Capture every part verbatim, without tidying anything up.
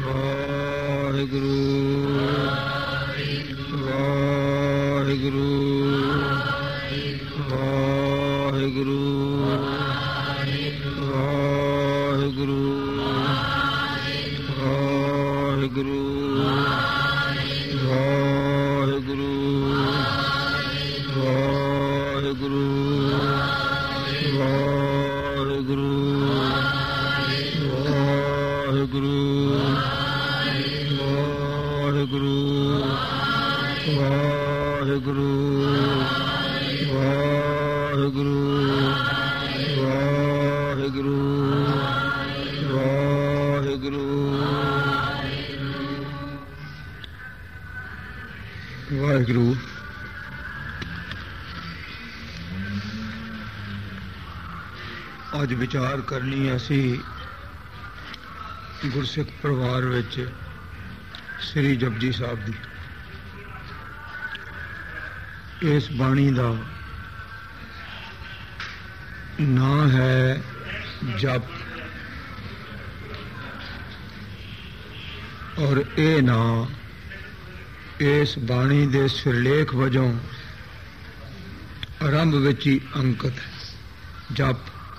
ਵਾਹਿਗੁਰੂ ਵਾਹਿਗੁਰੂ ਵਾਹਿਗੁਰੂ ਵਾਹਿਗੁਰੂ ਵਾਹਿਗੁਰੂ ਵਾਹਿਗੁਰੂ ਵਾਹਿਗੁਰੂ ਵਾਹਿਗੁਰੂ ਵਾਹਿਗੁਰੂ ਵਾਹਿਗੁਰੂ ਵਾਹਿਗੁਰੂ ਵਾਹਿਗੁਰੂ ਵਾਹਿਗੁਰੂ ਵਾਹਿਗੁਰੂ ਵਾਹਿਗੁਰੂ। ਅੱਜ ਵਿਚਾਰ ਕਰਨੀ ਅਸੀਂ ਗੁਰਸਿੱਖ ਪਰਿਵਾਰ ਵਿੱਚ ਸ੍ਰੀ ਜਪਜੀ ਸਾਹਿਬ ਦੀ। ਇਸ ਬਾਣੀ ਦਾ ਨਾਂ ਹੈ ਜਪ, ਔਰ ਇਹ ਨਾਂ ਇਸ ਬਾਣੀ ਦੇ ਸਿਰਲੇਖ ਵਜੋਂ ਆਰੰਭ ਵਿੱਚ ਹੀ ਅੰਕਿਤ ਹੈ, ਜਪ।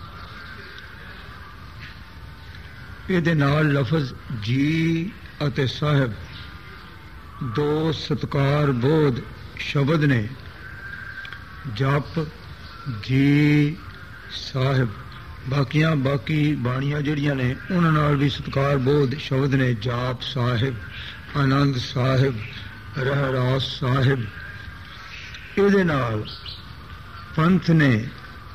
ਇਹਦੇ ਨਾਲ ਲਫ਼ਜ਼ ਜੀ ਅਤੇ ਸਾਹਿਬ ਦੋ ਸਤਿਕਾਰ ਬੋਧ ਸ਼ਬਦ ਨੇ। ਜਪ, ਜੀ, ਸਾਹਿਬ। ਬਾਕੀਆਂ ਬਾਕੀ ਬਾਣੀਆਂ ਜਿਹੜੀਆਂ ਨੇ ਉਹਨਾਂ ਨਾਲ ਵੀ ਸਤਿਕਾਰ ਬੋਧ ਸ਼ਬਦ ਨੇ। ਜਾਪ ਸਾਹਿਬ, ਆਨੰਦ ਸਾਹਿਬ, ਰਹਿਰਾਸ ਸਾਹਿਬ। ਇਹਦੇ ਨਾਲ ਪੰਥ ਨੇ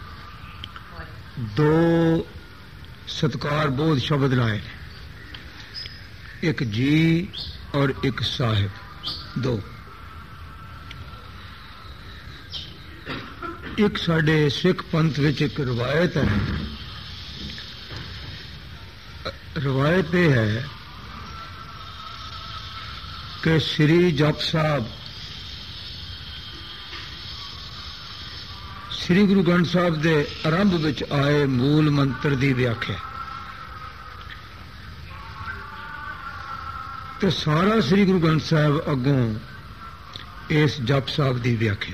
ਦੋ ਸਤਿਕਾਰ ਬੋਧ ਸ਼ਬਦ ਲਾਏ ਨੇ, ਇੱਕ ਜੀ ਔਰ ਇੱਕ ਸਾਹਿਬ, ਦੋ। ਇੱਕ ਸਾਡੇ ਸਿੱਖ ਪੰਥ ਵਿੱਚ ਇੱਕ ਰਵਾਇਤ ਹੈ। ਰਵਾਇਤ ਇਹ ਹੈ ਕਿ ਸ੍ਰੀ ਜਪ ਸਾਹਿਬ ਸ੍ਰੀ ਗੁਰੂ ਗ੍ਰੰਥ ਸਾਹਿਬ ਦੇ ਆਰੰਭ ਵਿੱਚ ਆਏ ਮੂਲ ਮੰਤਰ ਦੀ ਵਿਆਖਿਆ, ਤੇ ਸਾਰਾ ਸ੍ਰੀ ਗੁਰੂ ਗ੍ਰੰਥ ਸਾਹਿਬ ਅੱਗੋਂ ਇਸ ਜਪ ਸਾਹਿਬ ਦੀ ਵਿਆਖਿਆ।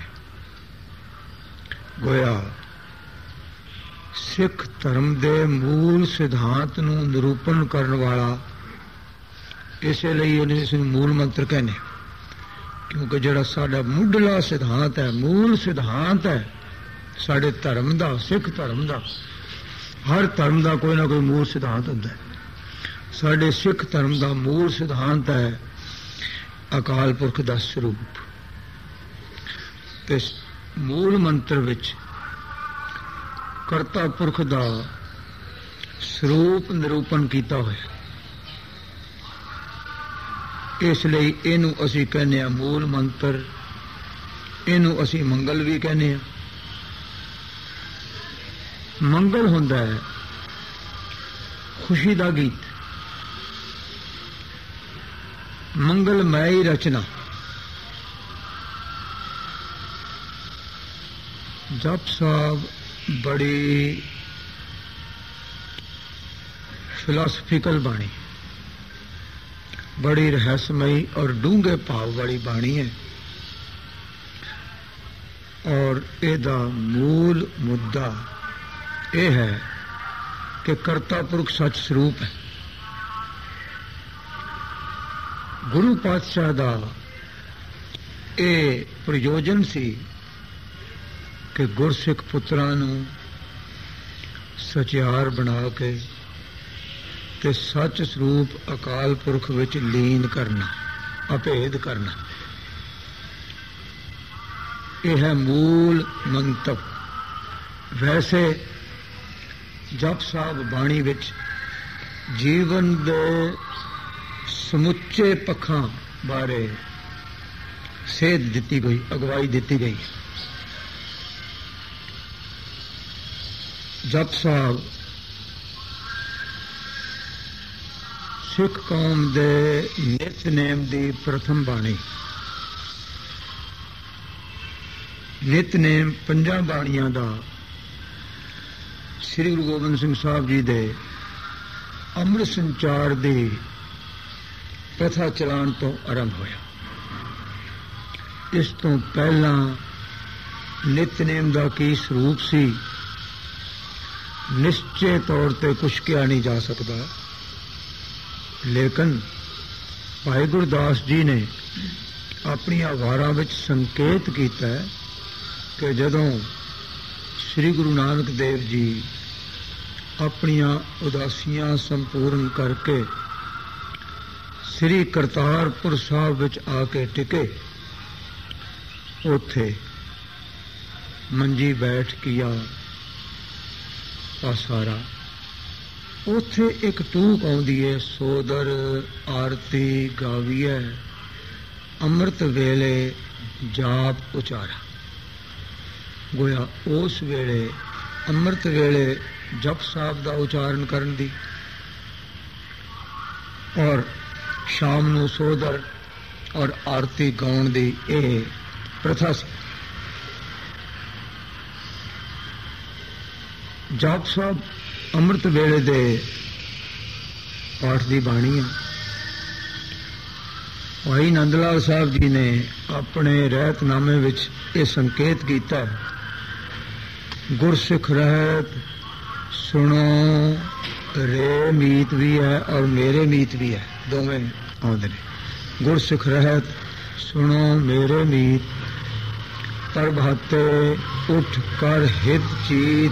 ਗੋਇਆ ਸਿੱਖ ਧਰਮ ਦੇ ਮੂਲ ਸਿਧਾਂਤ ਨੂੰ ਨਿਰੂਪਣ ਕਰਨ ਵਾਲਾ, ਇਸੇ ਲਈ ਉਹਨੇ ਇਸ ਨੂੰ ਮੂਲ ਮੰਤਰ ਕਹਿੰਦੇ, ਕਿਉਂਕਿ ਜਿਹੜਾ ਸਾਡਾ ਮੁੱਢਲਾ ਸਿਧਾਂਤ ਹੈ, ਮੂਲ ਸਿਧਾਂਤ ਹੈ ਸਾਡੇ ਧਰਮ ਦਾ, ਸਿੱਖ ਧਰਮ ਦਾ। ਹਰ ਧਰਮ ਦਾ ਕੋਈ ਨਾ ਕੋਈ ਮੂਲ ਸਿਧਾਂਤ ਹੁੰਦਾ ਹੈ। ਸਾਡੇ ਸਿੱਖ ਧਰਮ ਦਾ ਮੂਲ ਸਿਧਾਂਤ ਹੈ ਅਕਾਲ ਪੁਰਖ ਦਾ ਸਰੂਪ। ਤੇ ਮੂਲ ਮੰਤਰ ਵਿੱਚ ਕਰਤਾ ਪੁਰਖ ਦਾ ਸਰੂਪ ਨਿਰੂਪਣ ਕੀਤਾ ਹੋਇਆ। ਇਸ ਲਈ ਇਹਨੂੰ ਅਸੀਂ ਕਹਿੰਦੇ ਹਾਂ ਮੂਲ ਮੰਤਰ। ਇਹਨੂੰ ਅਸੀਂ ਮੰਗਲ ਵੀ ਕਹਿੰਦੇ ਹਾਂ। ਮੰਗਲ ਹੁੰਦਾ ਹੈ ਖੁਸ਼ੀ ਦਾ ਗੀਤ, ਮੰਗਲਮਈ ਰਚਨਾ। ਜਪ ਸਾਹਿਬ ਬੜੀ ਫਿਲਾਸਫਿਕਲ ਬਾਣੀ, ਬੜੀ ਰਹੱਸਮਈ ਔਰ ਡੂੰਘੇ ਭਾਵ ਵਾਲੀ ਬਾਣੀ ਹੈ। ਔਰ ਇਹਦਾ ਮੂਲ ਮੁੱਦਾ ਇਹ ਹੈ ਕਿ ਕਰਤਾ ਪੁਰਖ ਸੱਚ ਸਰੂਪ ਹੈ। ਗੁਰੂ ਪਾਤਸ਼ਾਹ ਦਾ ਇਹ ਪ੍ਰਯੋਜਨ ਸੀ ਕਿ ਗੁਰਸਿੱਖ ਪੁੱਤਰਾਂ ਨੂੰ ਸਚਿਆਰ ਬਣਾ ਕੇ ਤੇ ਸੱਚ ਸਰੂਪ ਅਕਾਲ ਪੁਰਖ ਵਿੱਚ ਲੀਨ ਕਰਨਾ, ਅਭੇਦ ਕਰਨਾ। ਇਹ ਹੈ ਮੂਲ ਮੰਤਵ। ਵੈਸੇ ਜਪ ਸਾਹਿਬ ਬਾਣੀ ਵਿੱਚ ਜੀਵਨ ਦੇ ਸਮੁੱਚੇ ਪੱਖਾਂ ਬਾਰੇ ਸੇਧ ਦਿੱਤੀ ਗਈ, ਅਗਵਾਈ ਦਿੱਤੀ ਗਈ। ਜਪ ਸਾਹਿਬ ਸਿੱਖ ਕੌਮ ਦੇ ਨਿਤਨੇਮ ਦੀ ਪ੍ਰਥਮ ਬਾਣੀ। ਨਿਤਨੇਮ ਪੰਜਾਂ ਬਾਣੀਆਂ ਦਾ ਸ੍ਰੀ ਗੁਰੂ ਗੋਬਿੰਦ ਸਿੰਘ ਸਾਹਿਬ ਜੀ ਦੇ ਅੰਮ੍ਰਿਤ ਸੰਚਾਰ ਦੀ ਪ੍ਰਥਾ ਚਲਾਉਣ ਤੋਂ ਆਰੰਭ ਹੋਇਆ। ਇਸ ਤੋਂ ਪਹਿਲਾਂ ਨਿਤਨੇਮ ਦਾ ਕੀ ਸਰੂਪ ਸੀ, ਨਿਸ਼ਚੇ ਤੌਰ ਤੇ ਕੁਛ ਕਿਹਾ ਨਹੀਂ ਜਾ ਸਕਦਾ। ਲੇਕਿਨ ਭਾਈ ਗੁਰਦਾਸ ਜੀ ਨੇ ਆਪਣੀਆਂ ਵਾਰਾਂ ਵਿੱਚ ਸੰਕੇਤ ਕੀਤਾ ਕਿ ਜਦੋਂ ਸ੍ਰੀ ਗੁਰੂ ਨਾਨਕ ਦੇਵ ਜੀ ਆਪਣੀਆਂ ਉਦਾਸੀਆਂ ਸੰਪੂਰਨ ਕਰਕੇ ਸ੍ਰੀ ਕਰਤਾਰਪੁਰ ਸਾਹਿਬ ਵਿੱਚ ਆ ਕੇ ਟਿਕੇ, ਉੱਥੇ ਮੰਜੀ ਬੈਠ ਕੀਆ ਪਾਸਾਰਾ, ਉੱਥੇ ਇੱਕ ਟੂਕ ਆਉਂਦੀ ਹੈ, ਸੋਦਰ ਆਰਤੀ ਗਾਵੀਐ ਅੰਮ੍ਰਿਤ ਵੇਲੇ ਜਾਪ ਉਚਾਰਾ। ਗੋਇਆ ਉਸ ਵੇਲੇ ਅੰਮ੍ਰਿਤ ਵੇਲੇ ਜਪ ਸਾਹਿਬ ਦਾ ਉਚਾਰਨ ਕਰਨ ਦੀ, ਔਰ ਸ਼ਾਮ ਨੂੰ ਸੋਦਰ ਔਰ ਆਰਤੀ ਗਾਉਣ ਦੀ ਇਹ ਪ੍ਰਥਾ ਸੀ। ਜਪ ਸਾਹਿਬ ਅੰਮ੍ਰਿਤ ਵੇਲੇ ਦੇ ਪਾਠ ਦੀ ਬਾਣੀ ਹੈ। ਭਾਈ ਨੰਦ ਲਾਲ ਸਾਹਿਬ ਜੀ ਨੇ ਆਪਣੇ ਰਹਿਤਨਾਮੇ ਵਿੱਚ ਇਹ ਸੰਕੇਤ ਕੀਤਾ, ਗੁਰਸਿੱਖ ਰਹਿਤ ਸੁਣੋ ਰੇ ਮੀਤ ਵੀ ਹੈ ਔਰ ਮੇਰੇ ਮੀਤ ਵੀ ਹੈ, ਦੋਵੇਂ ਆਉਂਦੇ ਨੇ। ਗੁਰਸਿੱਖ ਰਹਿਤ ਸੁਣੋ ਮੇਰੇ ਮੀਤ, ਪ੍ਰਭਾਤੇ ਉੱਠ ਕਰ ਹਿਤ ਚੀਤ,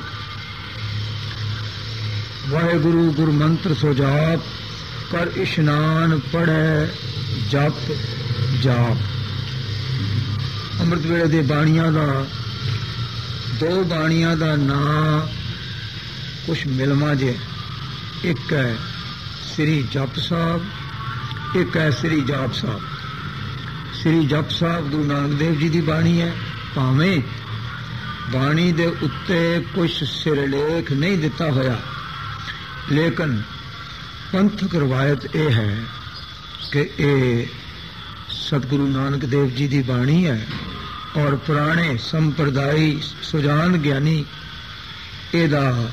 ਵਾਹਿਗੁਰੂ ਗੁਰ ਮੰਤਰ ਸੋ ਜਾਪ, ਕਰ ਇਸ਼ਨਾਨ ਪੜ੍ਹੈ ਜਪ ਜਾਪ। ਅੰਮ੍ਰਿਤ ਵੇਲੇ ਦੇ ਬਾਣੀਆਂ ਦਾ, ਦੋ ਬਾਣੀਆਂ ਦਾ ਨਾਂ ਕੁਛ ਮਿਲਵਾਂ ਜੇ, ਇੱਕ ਹੈ ਸ੍ਰੀ ਜਪ ਸਾਹਿਬ, ਇੱਕ ਹੈ ਸ੍ਰੀ ਜਾਪ ਸਾਹਿਬ। ਸ੍ਰੀ ਜਪ ਸਾਹਿਬ ਗੁਰੂ ਨਾਨਕ ਦੇਵ ਜੀ ਦੀ ਬਾਣੀ ਹੈ। ਭਾਵੇਂ ਬਾਣੀ ਦੇ ਉੱਤੇ ਕੁਛ ਸਿਰਲੇਖ ਨਹੀਂ ਦਿੱਤਾ ਹੋਇਆ, ਲੇਕਿਨ ਪੰਥਕ ਰਵਾਇਤ ਇਹ ਹੈ ਕਿ ਇਹ ਸਤਿਗੁਰੂ ਨਾਨਕ ਦੇਵ ਜੀ ਦੀ ਬਾਣੀ ਹੈ, ਔਰ ਪੁਰਾਣੇ ਸੰਪਰਦਾਇ ਸੁਜਾਨ ਗਿਆਨੀ ਇਹਦਾ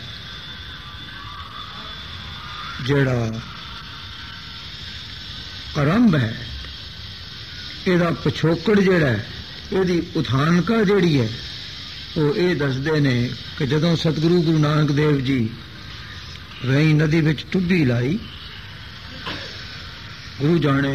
ਜਿਹੜਾ ਆਰੰਭ ਹੈ, ਇਹਦਾ ਪਿਛੋਕੜ ਜਿਹੜਾ ਹੈ, ਇਹਦੀ ਉਥਾਨਕਾ ਜਿਹੜੀ ਹੈ, ਉਹ ਇਹ ਦੱਸਦੇ ਨੇ ਕਿ ਜਦੋਂ ਸਤਿਗੁਰੂ ਗੁਰੂ ਨਾਨਕ ਦੇਵ ਜੀ ਵੇਈ ਨਦੀ ਵਿੱਚ ਟੁੱਬੀ ਲਾਈ, ਗੁਰੂ ਜਾਣੇ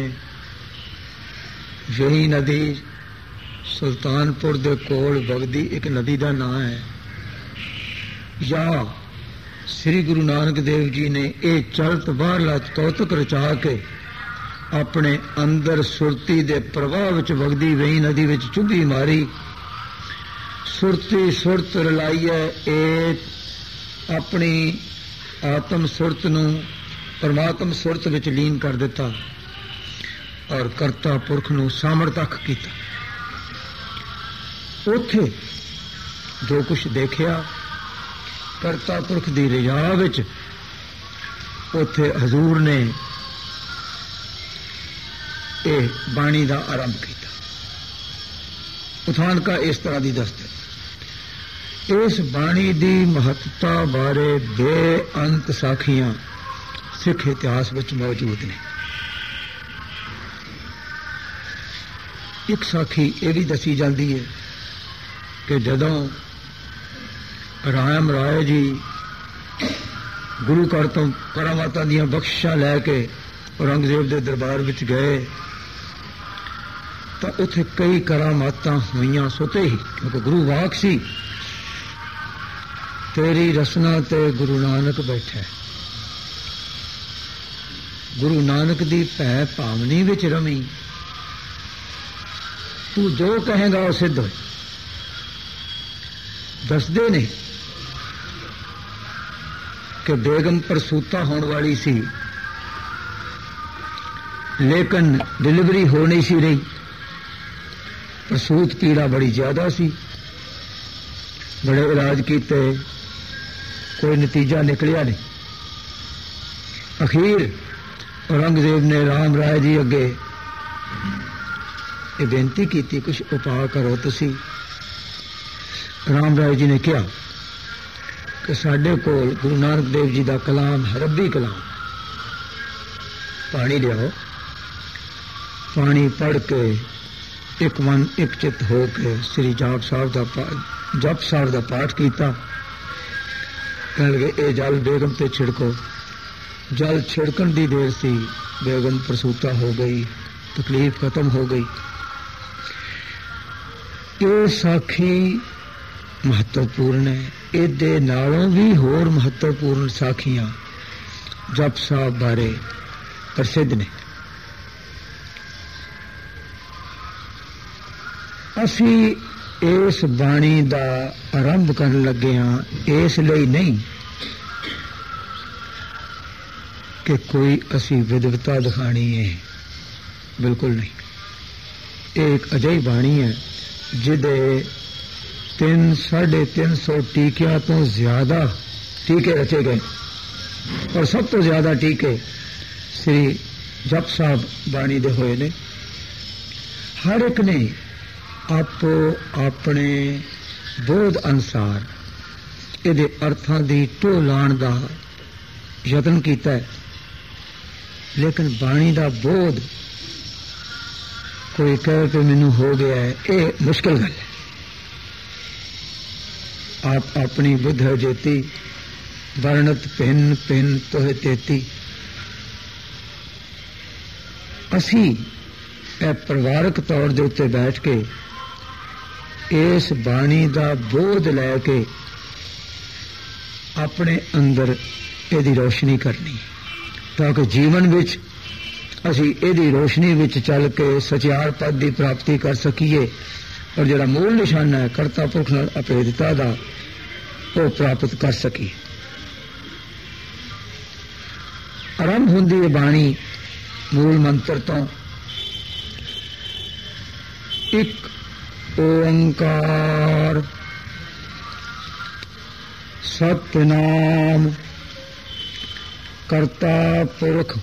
ਵੇਈ ਨਦੀ ਸੁਲਤਾਨਪੁਰ ਦੇ ਕੋਲ ਵਗਦੀ ਇੱਕ ਨਦੀ ਦਾ ਨਾਂ ਹੈ, ਜਾਂ ਸ੍ਰੀ ਗੁਰੂ ਨਾਨਕ ਦੇਵ ਜੀ ਨੇ ਇਹ ਚਲਤ ਬਾਹਰਲਾ ਕੌਤਕ ਰਚਾ ਕੇ ਆਪਣੇ ਅੰਦਰ ਸੁਰਤੀ ਦੇ ਪ੍ਰਵਾਹ ਵਿੱਚ ਵਗਦੀ ਵੇਈ ਨਦੀ ਵਿੱਚ ਚੁੱਭੀ ਮਾਰੀ, ਸੁਰਤੀ ਸੁਰਤ ਰਲਾਈਏ, ਇਹ ਆਪਣੀ ਆਤਮ ਸੁਰਤ ਨੂੰ ਪਰਮਾਤਮ ਸੁਰਤ ਵਿੱਚ ਲੀਨ ਕਰ ਦਿੱਤਾ, ਔਰ ਕਰਤਾ ਪੁਰਖ ਨੂੰ ਸਾਮਰਥਕ ਕੀਤਾ। ਉੱਥੇ ਜੋ ਕੁਛ ਦੇਖਿਆ ਕਰਤਾ ਪੁਰਖ ਦੀ ਰਜਾ ਵਿੱਚ, ਉੱਥੇ ਹਜ਼ੂਰ ਨੇ ਇਹ ਬਾਣੀ ਦਾ ਆਰੰਭ ਕੀਤਾ। ਉਥਾਨਕਾ ਇਸ ਤਰ੍ਹਾਂ ਦੀ ਦੱਸਦੇ, ਇਸ ਬਾਣੀ ਦੀ ਮਹੱਤਤਾ ਬਾਰੇ ਬੇਅੰਤ ਸਾਖੀਆਂ ਸਿੱਖ ਇਤਿਹਾਸ ਵਿੱਚ ਮੌਜੂਦ ਨੇ। ਇੱਕ ਸਾਖੀ ਇਹ ਵੀ ਦੱਸੀ ਜਾਂਦੀ ਹੈ ਕਿ ਜਦੋਂ ਰਾਮ ਰਾਏ ਜੀ ਗੁਰੂ ਘਰ ਤੋਂ ਕਰਾਮਾਤਾਂ ਦੀਆਂ ਬਖਸ਼ਿਸ਼ਾਂ ਲੈ ਕੇ ਔਰੰਗਜ਼ੇਬ ਦੇ ਦਰਬਾਰ ਵਿੱਚ ਗਏ, ਤਾਂ ਉੱਥੇ ਕਈ ਕਰਾਮਾਤਾਂ ਹੋਈਆਂ ਸੁਤੇ ਹੀ, ਕਿਉਂਕਿ ਗੁਰੂ ਵਾਕ ਸੀ, ਤੇਰੀ ਰਸਨਾ ਤੇ ਗੁਰੂ ਨਾਨਕ ਬੈਠਾ, ਗੁਰੂ ਨਾਨਕ ਦੀ ਭੈ ਭਾਵਨੀ ਵਿੱਚ ਰਮੀ, ਤੂੰ ਜੋ ਕਹੇਗਾ ਉਹ ਸਿੱਧ ਹੋਏ। ਦੱਸਦੇ ਨੇ ਕਿ ਬੇਗਮ ਪ੍ਰਸੂਤਾ ਹੋਣ ਵਾਲੀ ਸੀ, ਲੇਕਿਨ ਡਿਲੀਵਰੀ ਹੋ ਨਹੀਂ ਸੀ ਰਹੀ, ਪ੍ਰਸੂਤ ਪੀੜਾ ਬੜੀ ਜ਼ਿਆਦਾ ਸੀ, ਬੜੇ ਇਲਾਜ ਕੀਤੇ, ਕੋਈ ਨਤੀਜਾ ਨਿਕਲਿਆ ਨਹੀਂ। ਅਖੀਰ ਔਰੰਗਜ਼ੇਬ ਨੇ ਰਾਮ ਰਾਏ ਜੀ ਅੱਗੇ ਇਹ ਬੇਨਤੀ ਕੀਤੀ, ਕੁਛ ਉਪਾਅ ਕਰੋ ਤੁਸੀਂ। ਰਾਮ ਰਾਏ ਜੀ ਨੇ ਕਿਹਾ ਕਿ ਸਾਡੇ ਕੋਲ ਗੁਰੂ ਨਾਨਕ ਦੇਵ ਜੀ ਦਾ ਕਲਾਮ ਹੈ, ਰੱਬੀ ਕਲਾਮ, ਪਾਣੀ ਲਿਆਓ, पानी पढ़ के एक मन एक चित हो के श्री जाप साहब का जप साहब का पाठ किया। कह लगे ये जल बेगम ते छिड़को। जल छिड़कन की देर सी बेगम प्रसूता हो गई, तकलीफ खत्म हो गई। ये साखी महत्वपूर्ण है। ਇਹਦੇ ਨਾਲੋਂ ਵੀ ਹੋਰ महत्वपूर्ण ਸਾਖੀਆਂ ਜਪ ਸਾਹਿਬ ਬਾਰੇ ਪ੍ਰਸਿੱਧ ਨੇ। ਅਸੀਂ ਇਸ ਬਾਣੀ ਦਾ ਆਰੰਭ ਕਰਨ ਲੱਗੇ ਹਾਂ ਇਸ ਲਈ ਨਹੀਂ ਕਿ ਕੋਈ ਅਸੀਂ ਵਿਦਵਤਾ ਦਿਖਾਣੀ ਹੈ, ਬਿਲਕੁਲ ਨਹੀਂ। ਇਹ ਇੱਕ ਅਜਿਹੀ ਬਾਣੀ ਹੈ ਜਿਹਦੇ ਤਿੰਨ ਸਾਢੇ ਤਿੰਨ ਸੌ ਟੀਕਿਆਂ ਤੋਂ ਜ਼ਿਆਦਾ ਟੀਕੇ ਰਚੇ ਗਏ ਔਰ ਸਭ ਤੋਂ ਜ਼ਿਆਦਾ ਟੀਕੇ ਸ੍ਰੀ ਜਪ ਸਾਹਿਬ ਬਾਣੀ ਦੇ ਹੋਏ ਨੇ। ਹਰ ਇੱਕ ਨੇ ਆਪੋ ਆਪਣੇ ਬੋਧ ਅਨੁਸਾਰ ਇਹਦੇ ਅਰਥਾਂ ਦੀ ਢੋਹ ਲਾਉਣ ਦਾ ਯਤਨ ਕੀਤਾ ਹੈ, ਲੇਕਿਨ ਬਾਣੀ ਦਾ ਬੋਧ ਕੋਈ ਕਹੇ ਕਿ ਮੈਨੂੰ ਹੋ ਗਿਆ ਹੈ, ਇਹ ਮੁਸ਼ਕਿਲ ਗੱਲ ਹੈ। आप अपनी बुद्ध जेती वर्णत भिन्न भिन्न तोहे तेती। असी ए परिवारक तौर दे उत्ते बैठ के इस बाणी दा बोध लैके अपने अंदर इहदी रोशनी करनी ताकि जीवन विच असी इहदी रोशनी विच चल के सचियार पद की प्राप्ति कर सकीए और जिहड़ा मूल निशाना है करता पुरख नाल अभेदता दा वो प्राप्त कर सकीए। आरंभ हुंदी है बाणी मूल मंत्र तो एक ओंकार सतनाम करता पुरख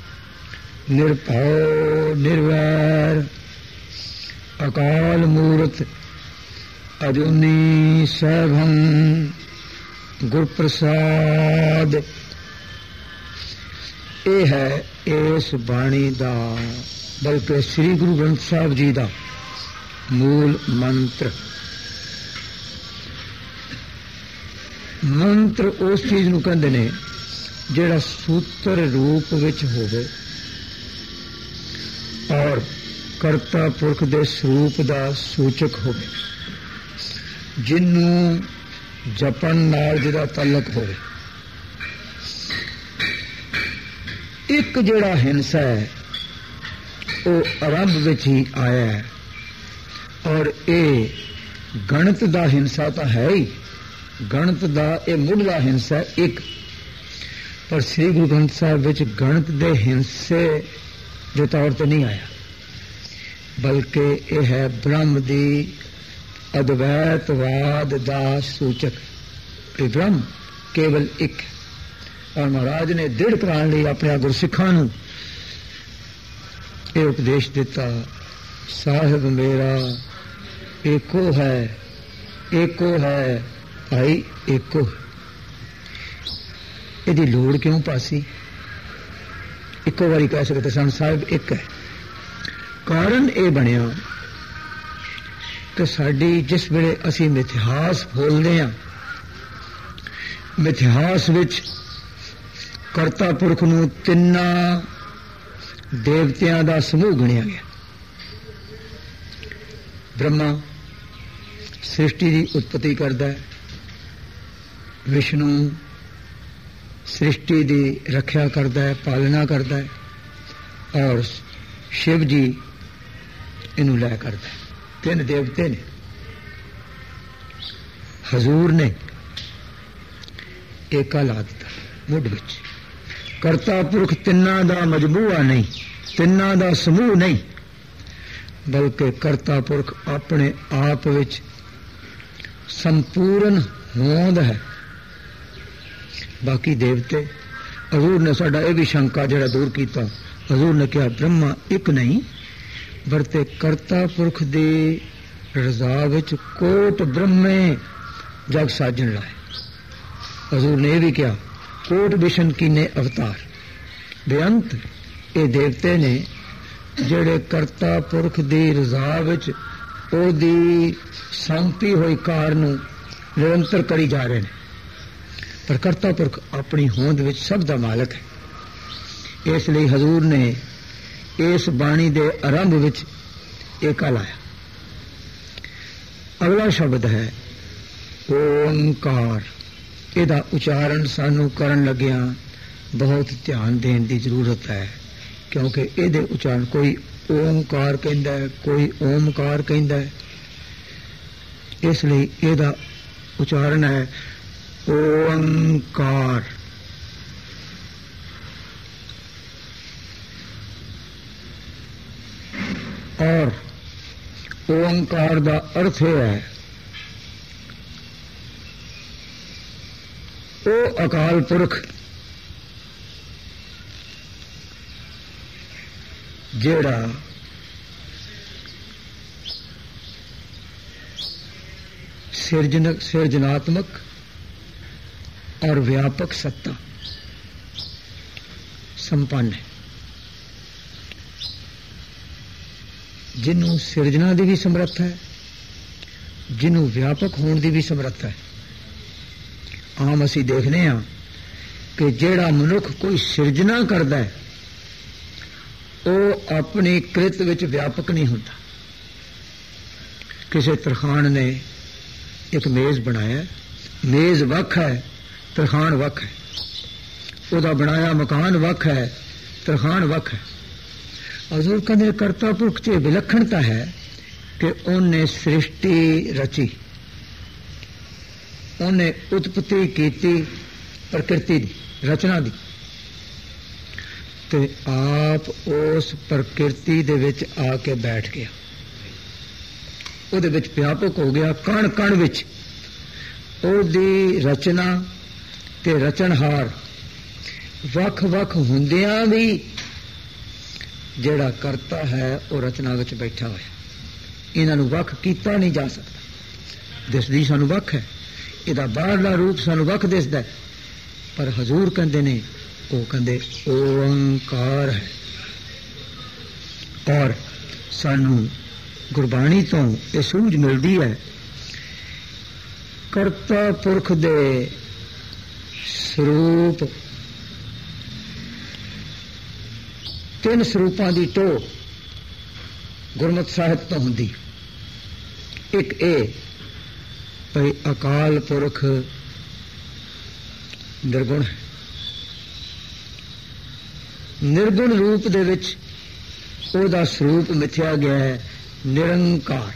निर्भय निर्वैर अकाल मूर्त अजूनी सैभं गुरप्रसाद। ये है इस बाणी दा बल्कि श्री गुरु ग्रंथ साहब जी दा मूल मंत्र। मंत्र उस चीज नूं कहंदे ने जिहड़ा सूत्र रूप विच होवे और करता पुरख दे स्वरूप दा सूचक होवे, जिन्नू जपन नाल जिहदा तलक होवे। एक जिहड़ा हिंसा है वो आरंभ विच ही आया है और ये गणित दा हिंसा तो है ही, गणित दा ये मुढ़ला हिंसा है एक, पर श्री गुरु ग्रंथ साहब विच गणित दे हिंसे के तौर पर नहीं आया, बल्कि यह है ब्रह्म दी अद्वैतवाद दा सूचक। ब्रह्म केवल एक। और महाराज ने दृढ़ कराने लिए अपने गुरसिखां नूं ये उपदेश दिता, साहिब मेरा एको है, एको है भाई एको। इहदी लोड़ क्यों पासी? इको बारी कह सकते सन साहिब एक है। कारण ये बनिया कि साडी जिस वेले असी मिथिहास बोलते हैं, मिथिहास विच करता पुरख नूं तिन्ना देवतियां दा समूह गिणिया गया। ब्रह्मा सृष्टि की उत्पत्ति करता है, विष्णु सृष्टि की रक्षा करता है, पालना करता है, और शिव जी इनू लै करता है। तीन देवते ने। हजूर ने एका ला दिता मुढ़ विच। करता पुरख तिन्ना दा मजमूआ नहीं, तिन्ना दा समूह नहीं, बल्कि करता पुरख अपने आप विच संपूर्ण होंद है। बाकी देवते, हजूर ने साडा यह भी शंका जरा दूर किया। हजूर ने कहा ब्रह्मा एक नहीं, बरते करता पुरख दे रजा विच कोट ब्रह्मे जग साजन लाए। हजूर ने यह भी कहा कोट बिशन कीने अवतार। बेअंत ये देवते ने ਜਿਹੜੇ ਕਰਤਾ ਪੁਰਖ ਦੀ ਰਜ਼ਾ ਵਿੱਚ ਉਹਦੀ ਸੌਂਪੀ ਹੋਈ ਕਾਰ ਨੂੰ ਨਿਰੰਤਰ ਕਰੀ ਜਾ ਰਹੇ ਨੇ। ਪਰ ਕਰਤਾ ਪੁਰਖ ਆਪਣੀ ਹੋਂਦ ਵਿੱਚ ਸਭ ਦਾ ਮਾਲਕ ਹੈ। ਇਸ ਲਈ ਹਜ਼ੂਰ ਨੇ ਇਸ ਬਾਣੀ ਦੇ ਆਰੰਭ ਵਿੱਚ ਏਕਾ ਲਾਇਆ। ਅਗਲਾ ਸ਼ਬਦ ਹੈ ਓੰਕਾਰ। ਇਹਦਾ ਉਚਾਰਨ ਸਾਨੂੰ ਕਰਨ ਲੱਗਿਆਂ ਬਹੁਤ ਧਿਆਨ ਦੇਣ ਦੀ ਜ਼ਰੂਰਤ ਹੈ, ਕਿਉਂਕਿ ਇਹਦੇ ਉਚਾਰਨ ਕੋਈ ਓੰਕਾਰ ਕਹਿੰਦਾ ਹੈ, ਕੋਈ ਓਮਕਾਰ ਕਹਿੰਦਾ ਹੈ। ਇਸ ਲਈ ਇਹਦਾ ਉਚਾਰਨ ਹੈ ਓੰਕਾਰ। ਔਰ ਓੰਕਾਰ ਦਾ ਅਰਥ ਹੈ ਉਹ ਅਕਾਲ ਪੁਰਖ ਜਿਹੜਾ ਸਿਰਜਨਕ ਸਿਰਜਨਾਤਮਕ और व्यापक सत्ता संपन्न है, जिन्हों सिरजना की भी समर्थ है, जिन्हों व्यापक होने की भी समर्थ है। आम असी देखने हाँ कि जेड़ा मनुख कोई सिरजना करता है वो अपनी कृत विच व्यापक नहीं होता। किसी तरखान ने एक मेज बनाया, मेज वख है, तरखान वख है, ਉਹਦਾ ਬਣਾਇਆ ਮਕਾਨ ਵੱਖ ਹੈ, ਤਰਖਾਨ ਵੱਖ ਹੈ। ਹਜ਼ੂਰ ਕਹਿੰਦੇ ਕਰਤਾ ਪੁਰਖ ਚ ਵਿਲੱਖਣਤਾ ਹੈ ਕਿ ਉਹਨੇ ਸ੍ਰਿਸ਼ਟੀ ਰਚੀ, ਉਹਨੇ ਉਤਪਤੀ ਕੀਤੀ ਪ੍ਰਕਿਰਤੀ ਦੀ ਰਚਨਾ ਦੀ, ਤੇ ਆਪ ਉਸ ਪ੍ਰਕਿਰਤੀ ਦੇ ਵਿੱਚ ਆ ਕੇ ਬੈਠ ਗਿਆ, ਉਹਦੇ ਵਿੱਚ ਵਿਆਪਕ ਹੋ ਗਿਆ। ਕਣ ਕਣ ਵਿੱਚ ਉਹਦੀ ਰਚਨਾ ਤੇ ਰਚਨਹਾਰ ਵੱਖ ਵੱਖ ਹੁੰਦਿਆਂ ਵੀ ਜਿਹੜਾ ਕਰਤਾ ਹੈ ਉਹ ਰਚਨਾ ਵਿੱਚ ਬੈਠਾ ਹੋਇਆ। ਇਹਨਾਂ ਨੂੰ ਵੱਖ ਕੀਤਾ ਨਹੀਂ ਜਾ ਸਕਦਾ। ਦਿਸਦੀ ਸਾਨੂੰ ਵੱਖ ਹੈ, ਇਹਦਾ ਬਾਹਰਲਾ ਰੂਪ ਸਾਨੂੰ ਵੱਖ ਦਿਸਦਾ, ਪਰ ਹਜ਼ੂਰ ਕਹਿੰਦੇ ਨੇ ਉਹ ਕਹਿੰਦੇ ਓੰਕਾਰ ਹੈ। ਔਰ ਸਾਨੂੰ ਗੁਰਬਾਣੀ ਤੋਂ ਇਹ ਸੂਝ ਮਿਲਦੀ ਹੈ ਕਰਤਾ ਪੁਰਖ ਦੇ ਸਰੂਪ ਤਿੰਨ ਸਰੂਪਾਂ ਦੀ ਟੋ ਗੁਰਮਤਿ ਸਾਹਿਤ ਤੋਂ ਹੁੰਦੀ। ਇੱਕ ਇਹ ਭਈ ਅਕਾਲ ਪੁਰਖ ਨਿਰਗੁਣ ਹੈ, ਨਿਰਗੁਣ ਰੂਪ ਦੇ ਵਿੱਚ ਉਹਦਾ ਸਰੂਪ ਮਿਥਿਆ ਗਿਆ ਹੈ ਨਿਰੰਕਾਰ।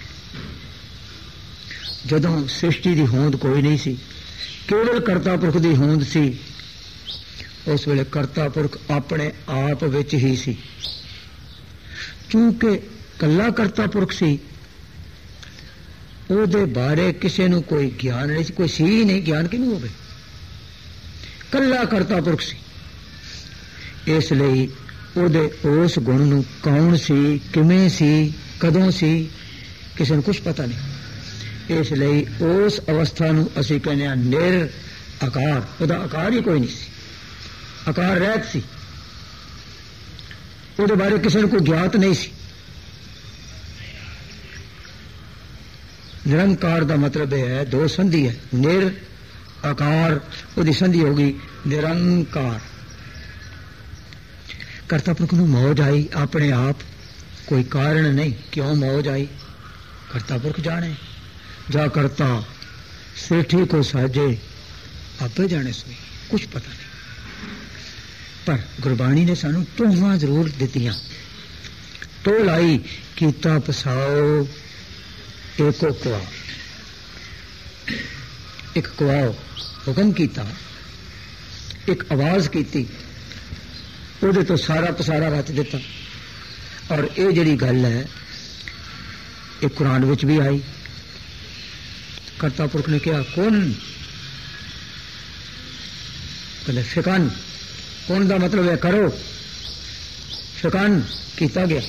ਜਦੋਂ ਸ੍ਰਿਸ਼ਟੀ ਦੀ ਹੋਂਦ ਕੋਈ ਨਹੀਂ ਸੀ, ਕੇਵਲ ਕਰਤਾ ਪੁਰਖ ਦੀ ਹੋਂਦ ਸੀ, ਉਸ ਵੇਲੇ ਕਰਤਾ ਪੁਰਖ ਆਪਣੇ ਆਪ ਵਿੱਚ ਹੀ ਸੀ। ਕਿਉਂਕਿ ਕੱਲਾ ਕਰਤਾ ਪੁਰਖ ਸੀ, ਉਹਦੇ ਬਾਰੇ ਕਿਸੇ ਨੂੰ ਕੋਈ ਗਿਆਨ ਨਹੀਂ ਸੀ, ਕੋਈ ਸੀ ਹੀ ਨਹੀਂ, ਗਿਆਨ ਕਿਹਨੂੰ ਹੋਵੇ, ਕੱਲਾ ਕਰਤਾ ਪੁਰਖ ਸੀ। ਇਸ ਲਈ ਉਹਦੇ ਉਸ ਗੁਣ ਨੂੰ ਕੌਣ ਸੀ, ਕਿਵੇਂ ਸੀ, ਕਦੋਂ ਸੀ, ਕਿਸੇ ਨੂੰ ਕੁਛ ਪਤਾ ਨਹੀਂ। ਇਸ ਲਈ ਉਸ ਅਵਸਥਾ ਨੂੰ ਅਸੀਂ ਕਹਿੰਦੇ ਹਾਂ ਨਿਰ ਆਕਾਰ। ਉਹਦਾ ਆਕਾਰ ਹੀ ਕੋਈ ਨਹੀਂ ਸੀ, ਆਕਾਰ ਰਹਿਤ ਸੀ, ਉਹਦੇ ਬਾਰੇ ਕਿਸੇ ਨੂੰ ਕੋਈ ਗਿਆਤ ਨਹੀਂ ਸੀ। ਨਿਰੰਕਾਰ ਦਾ ਮਤਲਬ ਇਹ ਹੈ, ਦੋ ਸੰਧੀ ਹੈ, ਨਿਰ ਆਕਾਰ, ਉਹਦੀ ਸੰਧੀ ਹੋ ਗਈ ਨਿਰੰਕਾਰ। ਕਰਤਾ ਪੁਰਖ ਨੂੰ ਮੌਜ ਆਈ ਆਪਣੇ ਆਪ, ਕੋਈ ਕਾਰਨ ਨਹੀਂ ਕਿਉਂ ਮੌਜ ਆਈ, ਕਰਤਾ ਪੁਰਖ ਜਾਣੇ। ਜਾ ਕਰਤਾ ਸ੍ਰਿਸ਼ਟੀ को साजे आपे जाने सोई, कुछ पता नहीं। पर गुरबाणी ने सानू टोहां जरूर दित्तियां। टो लाई कीता पसाओ एको कुआओ, एक कुआओ हुक्म कीता, एक आवाज कीती, ਉਹਦੇ ਤੋਂ ਸਾਰਾ ਪਸਾਰਾ ਰਚ ਦਿੱਤਾ। ਔਰ ਇਹ ਜਿਹੜੀ ਗੱਲ ਹੈ ਇਹ ਕੁਰਾਨ ਵਿੱਚ ਵੀ ਆਈ। ਕਰਤਾ ਪੁਰਖ ਨੇ ਕਿਹਾ ਕੌਣ, ਕਹਿੰਦੇ ਫਿਕਨ। ਕੌਣ ਦਾ ਮਤਲਬ ਹੈ ਕਰੋ, ਫਿਕਨ ਕੀਤਾ ਗਿਆ।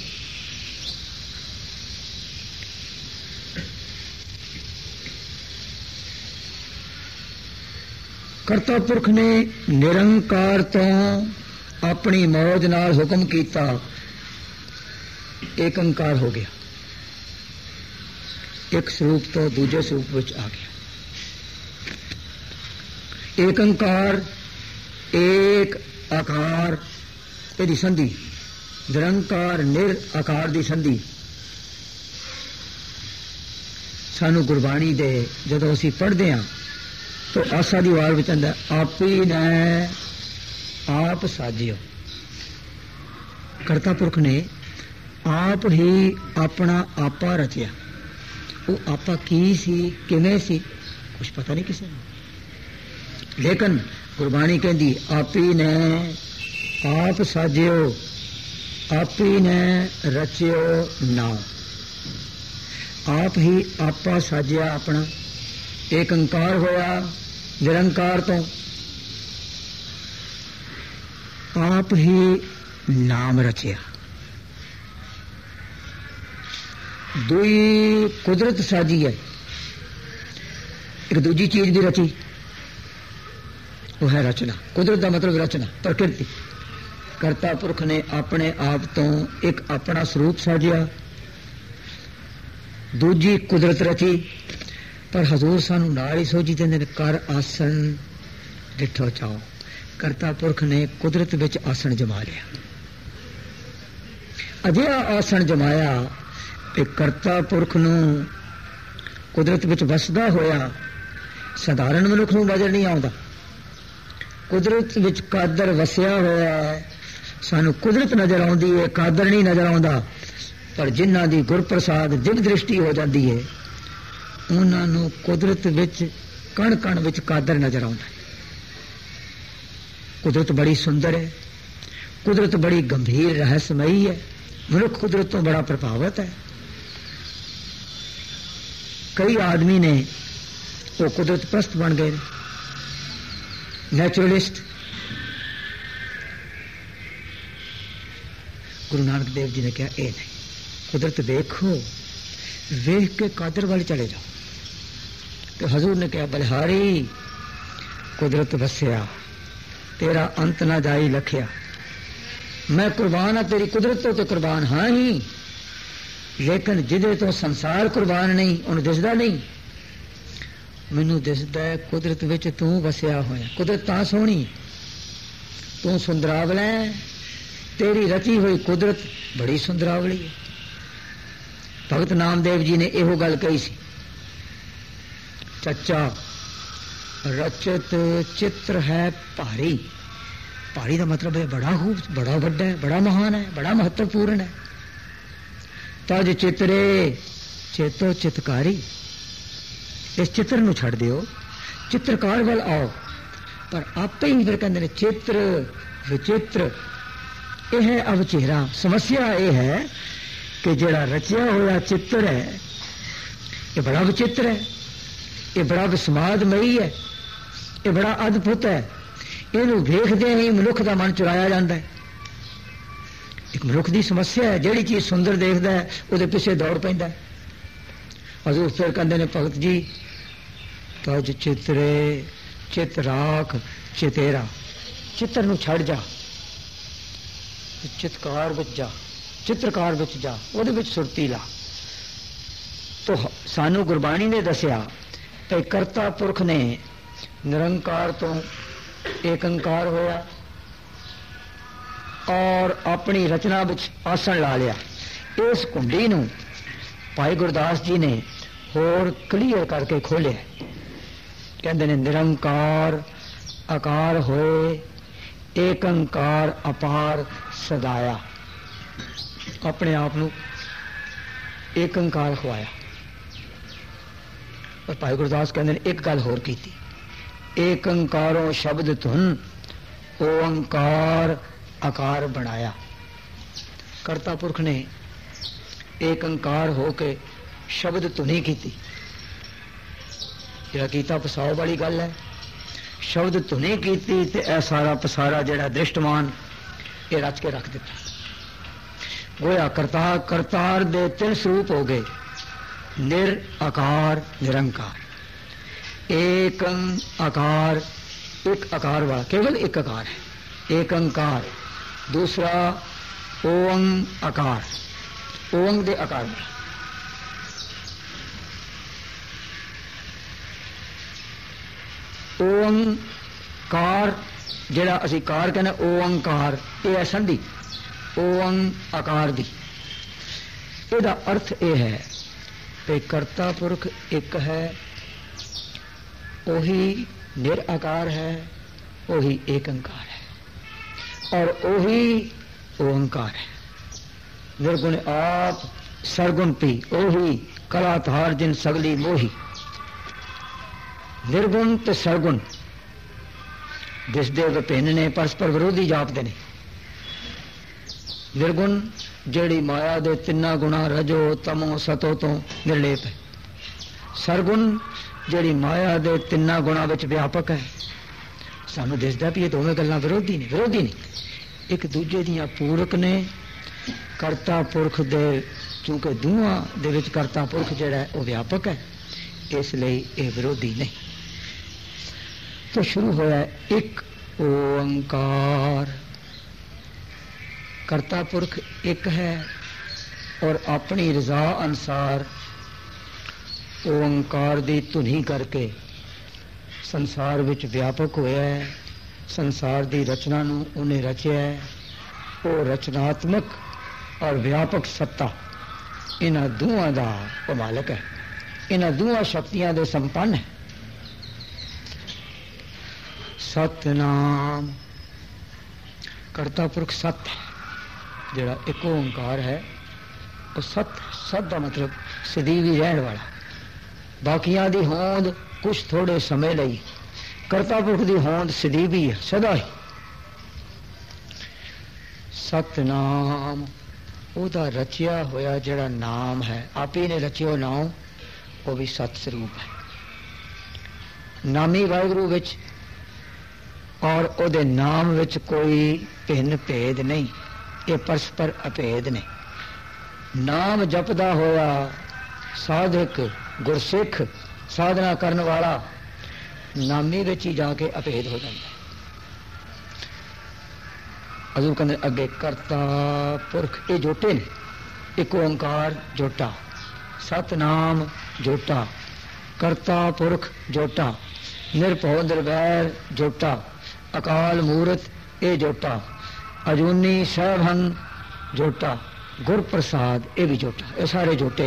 ਕਰਤਾ ਪੁਰਖ ਨੇ ਨਿਰੰਕਾਰ ਤੋਂ ਆਪਣੀ ਮੌਜ ਨਾਲ ਹੁਕਮ ਕੀਤਾ एक अंकार हो गया, एक स्वरूप तो दूजे स्वरूप विच आ गया। एक अंकार एक आकार इहदी संधि, निरंकार निर आकार दी संधि सानू गुरबाणी दे जदों असीं पढ़दे हां तो आसा दी वार विच आंदा आपी ने आप साजियो। करता पुरख ने आप ही अपना आपा रचिया। वो आपा की सी, किवें सी, कुछ पता नहीं किसी ने, लेकिन गुरबाणी कहती आपी ने आप साजियो, आपी ने रचियो नाम। आप ही आपा साजिया अपना, एक अंकार होया निरंकार तो, आप ही नाम रचिया। दुई कुदरत साजी है, एक दूजी चीज भी रची, वो है रचना। कुदरत का मतलब रचना, प्रकृति। करता पुरख ने अपने आप तो एक अपना स्वरूप साजिया, दूजी कुदरत रची। पर हजूर सानू नाल ही सोची देंदे ने कर आसन डिठो चाओ। करता पुरख ने कुदरत विच आसन जमा लिया। अजिहा आसन जमाया कि करता पुरख नू कुदरत विच वसदा होया साधारण मनुख नू नजर नहीं आउंदा। कुदरत विच कादर वसिया होया है, सानू कुदरत नजर आउंदी है, कादर नहीं नजर आउंदा। पर जिन्हां दी गुरप्रसाद दिव्य दृष्टि हो जाती है उन्हां नू कुदरत विच कण कण विच कादर नजर आउंदा है। कुदरत बड़ी सुंदर है, कुदरत बड़ी गंभीर रहस्यमयी है। मनुख कुदरत तो बड़ा प्रभावित है। कई आदमी ने वो कुदरत प्रस्त बन गए, नेचुरलिस्ट। गुरु नानक देव जी ने कहा ए नहीं, कुदरत देखो, वेख के कादर वाले चले जाओ। तो हजूर ने कहा बलिहारी कुदरत वसिया, तेरा अंत ना जाई लखिया। मैं कुर्बान हाँ तेरी कुदरत तो, तो कुर्बान हाँ ही, लेकिन जिदे तो संसार कुर्बान नहीं, उन्हें दिसदा नहीं। मैनू दिसदा है कुदरत विच तू वसिया होया। कुदरत तां सोहनी, तू सुंदरावला है, तेरी रची हुई कुदरत बड़ी सुंदरावली है। भगत नामदेव जी ने एहो गल कही सी, चचा रचत चित्र है भारी। भारी का मतलब है बड़ा खूब, बड़ा बड़ा है, बड़ा महान है, बड़ा महत्वपूर्ण है। तज चित्रे चेतो चितकारी। इस चित्र नू छड़ दियो, चित्रकार वाल आओ। पर आपे ही फिर कहते हैं चित्र विचित्र। यह है अब चेहरा। समस्या यह है कि जिहड़ा रचिया होया चित्र है ये बड़ा विचित्र है, ये बड़ा विस्मादमयी है, ये बड़ा अद्भुत है। इनू वेखदे ही मनुख का मन चुराया जाता है। एक मनुख की समस्या है, जिहड़ी चीज सुंदर देखता है उहदे पिछे दौड़ पैंदा है। हजूर फिर कहते हैं भगत जी तज चित्रे चित राख चितेरा। चित्र नू छड़ जा, चितकार विच जा, चित्रकार विच जा, उहदे विच सुरती ला। तो सानू गुरबाणी ने दसिया कि करता पुरख ने निरंकार तो एक अंकार होया और अपनी रचना विच आसन ला लिया। इस कुंडी नू भाई गुरदास जी ने होर क्लीयर करके खोलिया। कहते ने निरंकार आकार होए, एक अंकार अपार सदाया। अपने आप नू एक अंकार खुआया। और भाई गुरदास कहते ने एक गल होर कीती, एक अंकारों शब्द धुन ओंकार आकार बनाया। करता पुरख ने एक अंकार होके शब्द धुनी की। जिहड़ा कीता पसाव वाली गल है। शब्द धुनी की ते ऐ सारा पसारा जिहड़ा दृष्टमान ये रच के रख दिता। गोया करतार करतार दे तीन स्वरूप हो गए, निर आकार निरंकार। एक आकार, एक आकार वाला, केवल एक आकार है, एक अंकार। दूसरा ओं आकार, ओंग दे आकार वाला। ओंकार जिहड़ा असीं कार कहने ओंकार, ये है संधि ओंग आकार दी। इहदा अर्थ यह है कि कर्ता पुरख एक है, वही निराकार है, वही एकंकार है और वही ओंकार है। निर्गुण आप सरगुण पी ओही, कलाधार जिन सगली मोही। निर्गुण ते सरगुण दिसदे विभिन्न ने, परस्पर विरोधी जापदे ने। निर्गुण ਜਿਹੜੀ माया दे तिन्ना गुणा रजो तमो सतो तो निर्लेप है। सरगुण ਜਿਹੜੀ माया दे तिन्ना गुणा विच व्यापक है। सानू दिसदा भी ये दोवें गल्लां विरोधी ने, विरोधी ने, एक दूजे दियां पूरक ने। करता पुरख दे चूंकि दोवां दे विच करता पुरख जिहड़ा है वो व्यापक है, इसलिए ये विरोधी नहीं। तो शुरू होया एक ओंकार। करता पुरख एक है और अपनी रजा अनुसार ओंकार दी धुनी करके संसार विच व्यापक होया है। संसार दी रचना नूं उन्हें रचिया है। वो रचनात्मक और व्यापक सत्ता इन्हां दोवां दा वो मालक है, इन्हां दोवां शक्तियां दे संपन्न है। सतनाम करता पुरख सत है, जिहड़ा एक ओंकार है वो सत। सत का मतलब सदीवी रहण वाला। बाकियां दी होंद कुछ थोड़े समय लई, करता पुरख दी होंद सदीवी है, सदा ही। सतनाम ਉਹਦਾ रचिया होया जिहड़ा नाम है, आप ही ने रचियो नाम, वो भी सत स्वरूप है। नामी वाहिगुरू विच और ਉਹਦੇ नाम विच कोई भिन्न भेद नहीं, ये परस्पर अभेद ने। नाम जपदा होया साधक गुरसिख साधना करने वाला नामी विच ही जाके अभेद हो जाता है। हजूर कहते अगे करता पुरख ये जोटे ने। एक ओंकार जोटा, सतनाम जोटा, करता पुरख जोटा, निरभव निर्वैर जोटा, अकाल मूरत ये जोटा, अजूनी सहभन जोटा, गुर प्रसाद ये भी जोटा, ये सारे जोटे।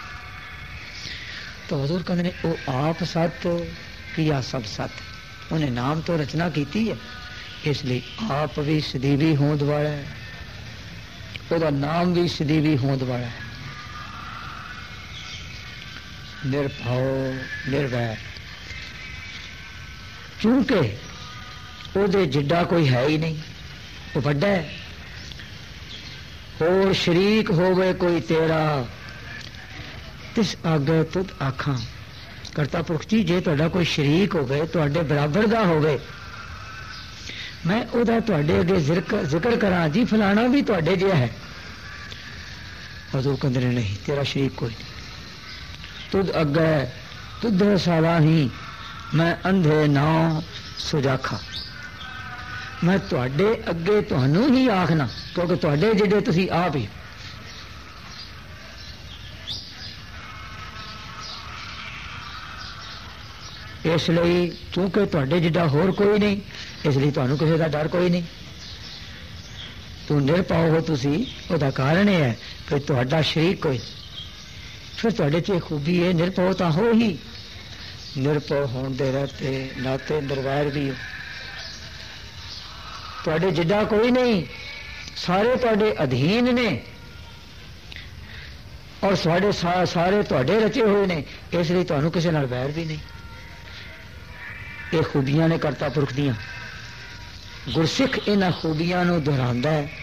तो हजूर कहते ने वो आप सत किया सब सत। उन्हें नाम तो रचना की है, इसलिए आप भी सदीवी होंद वाला है, ਉਹਦਾ नाम भी सदीवी होंद वाला है। निर्भव निर्वैर, चूंकि ਉਹਦੇ जिड्डा कोई है ही नहीं, वो ਵੱਡਾ है। होर शरीक होवे कोई तेरा, तिस आगे तुद आखां। करता पुरख जी जे तुहाडा कोई शरीक होवे, तुहाडे बराबर दा होवे, मैं उदा तुहाडे अगे जिक्र जिक्र करा जी फलाना भी तुहाडे जिहा है। हजूर कहंदे ने नहीं, तेरा शरीक कोई नहीं। तुद अगे तुद साला ही मैं अंधे नां सुजाखा। मैं तुहाडे अगे तुहानू ही आखना, क्योंकि तुहाडे जिहड़े तुसीं आप ही। इसलिए चूंकि तुहाडे जिड्डा होर कोई नहीं, इसलिए तुहानू किसी का डर कोई नहीं। तू निरभाव हो, तुसी उसका कारण यह है कि तुहाडा शरीक कोई। फिर तुहाडे च खूबी है निरभावता हो ही। निरभाव होने दे रहते नाते निर्वैर भी हो। तुहाडे जिड्डा कोई नहीं, सारे तुहाडे अधीन ने और सारे सारे तुहाडे रचे हुए ने, इसलिए तुहानू किसी नाल वैर भी नहीं। ये खूबियां ने करता पुरख दियां। गुरसिख इन्हां खूबियां नूं दोहरांदा है